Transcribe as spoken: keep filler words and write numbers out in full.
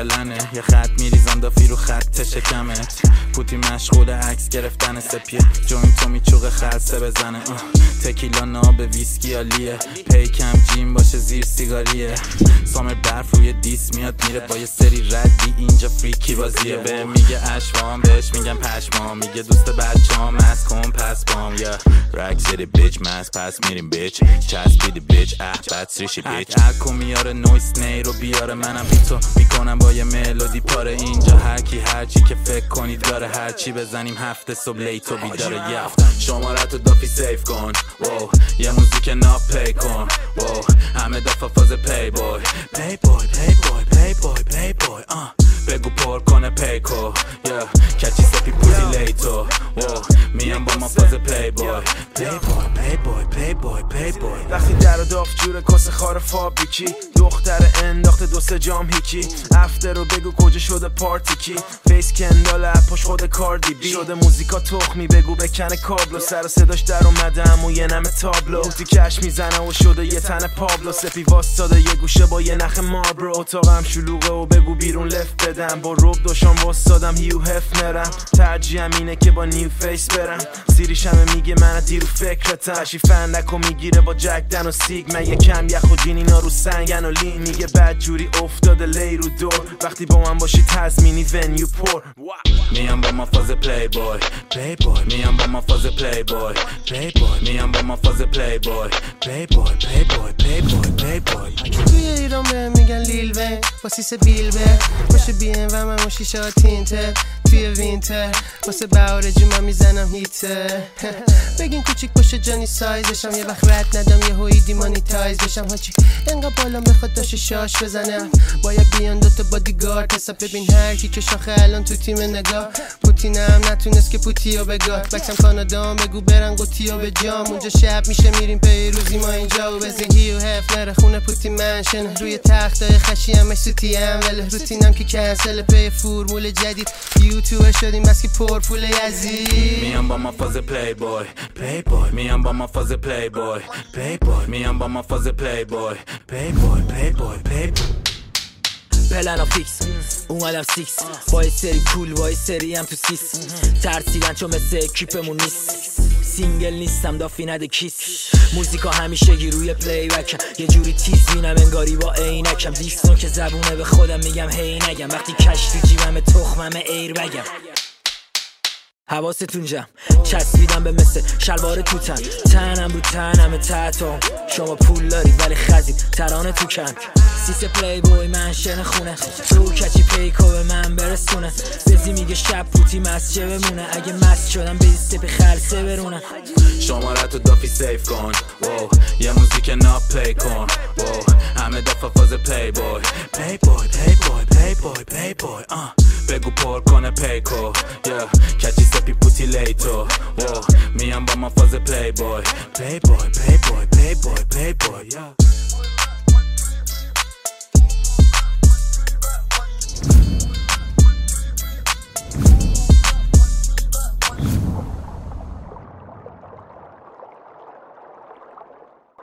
فعلنه یه خط میریزم دافی رو خط شکمت پوتی مشغول عکس گرفتن سپیه جوین تو میچوق خلصه بزنه تکیلا ناب ویسکی عالیه پیکم جیم باشه زیر سیگاریه سامر برف روی دیس میاد میره با یه سری ردی اینجا فریکی بازیه به میگه اشوام بهش میگم پشمام میگه دوست بچه‌ام از کن پس بام یا رک زیر بیچ مس پس میریم بیچ چسبیدی بیچ اه بد سریشی بیچ اکو میاره نویس نی رو بیاره منم بی تو میکنم با یه ملودی پاره اینجا هر کی هر چی که فکر کنید داره هر چی بزنیم هفته صبح لیتو بیداره یفتم شمارتو دافی سیف کن واو یه موزیک ناب پی کن واو همه دفعه فاز پی بوی پی بوی پی بوی پی بوی پی بوی آه بگو پر کنه پیکو یا کچی سپی پوزی لیتو واو میام با ما فاز پی بوی پی بوی پی بوی پی بوی پی بوی وقتی در و داف جور کس خار فابریکی دختر انداخته دو سه جام هیکی افتر رو بگو کجا شده پارتی کی فیس کندال اپاش خود کاردی بی شده موزیکا تخمی بگو بکنه کابلو سر و صداش در اومدم و یه نمه تابلو اوتی کش میزنه و شده یه تن پابلو سپی واسطاده یه گوشه با یه نخ ماربرو اتاقم شلوغه و بگو بیرون لفت بدم با روب دوشان واسطادم هیو هفنرم ترجیحم اینه که با نیو فیس برم سیریش همه میگه من دیرو فکرتم هشی فندکو میگیره با جک دن و سیگ من یه کم یخ و جین اینا رو سنگن و لین میگه بد جوری افتاده لی رو دور وقتی با من باشی تزمینی ونیو پر میام با ما فاز پلی بوی پلی بوی میام با ما فاز پلی بوی پلی بوی میام با ما فاز پلی بوی پلی بوی پلی بوی پلی بوی پلی بوی توی ایران به میگن لیل وین واسه سه بیل به باشه بیم و من موشی شاتینتر توی وینتر واسه بهار جمعه میزنم هیتر بگین کوچیک باشه جانی سایزشم یه وقت رد ندم یه هوی دیمانیتایز بشم هاچی انقا بالام بخواد داشته شاش بزنم باید بیان دوتا بادیگارد حساب ببین هر کی که شاخه الان تو تیم نگاه پوتینم نتونست که پوتیو بگاد بکسم کانادام بگو برن قوتیو به جام اونجا شب میشه میریم پیروزی ما اینجا و بزگی و هف نره خونه پوتی منشن روی تختای خشی همش سوتی هم وله روتینم که کنسل پی فرمول جدید یوتیوبر شدیم بس که پر پول یزید میام با ما فاز پلی بوی پلی بوی میام با ما فاز پلی بوی پلی بوی میام با ما فاز پلی بوی پلی بوی پلی بوی پلی بوی پلنا فیکس اومدم سیکس با یه سری کول با یه سری هم تو سیس ترسیدن چون مثل اکیپمون نیست سینگل نیستم دافی نده کیس موزیکا همیشه گی روی پلی بکم یه جوری تیز بینم انگاری با عینکم دیستون که زبونه به خودم میگم هی نگم وقتی کش تو جیبم تخمم ایر بگم حواستون جمع چسبیدم به مثل شلوار توتن تنم رو تنم تحتم شما پول دارید ولی خزید ترانه تو کن سیس پلی بوی منشن خونه تو کچی پیکو به من برسونه بزی میگه شب پوتی مسجه بمونه اگه مست شدم بزی سپی خلصه برونه شمارتو دافی سیف کن واو یه موزیک ناب پلی کن واو همه دفعه فاز پلی بوی پلی بوی پلی بوی پلی بوی پلی بوی آه بگو پر کنه پیکو یا کچی سپی پوتی لیتو واو میام با ما فاز پلی بوی پلی بوی پلی بوی پلی بوی پلی بوی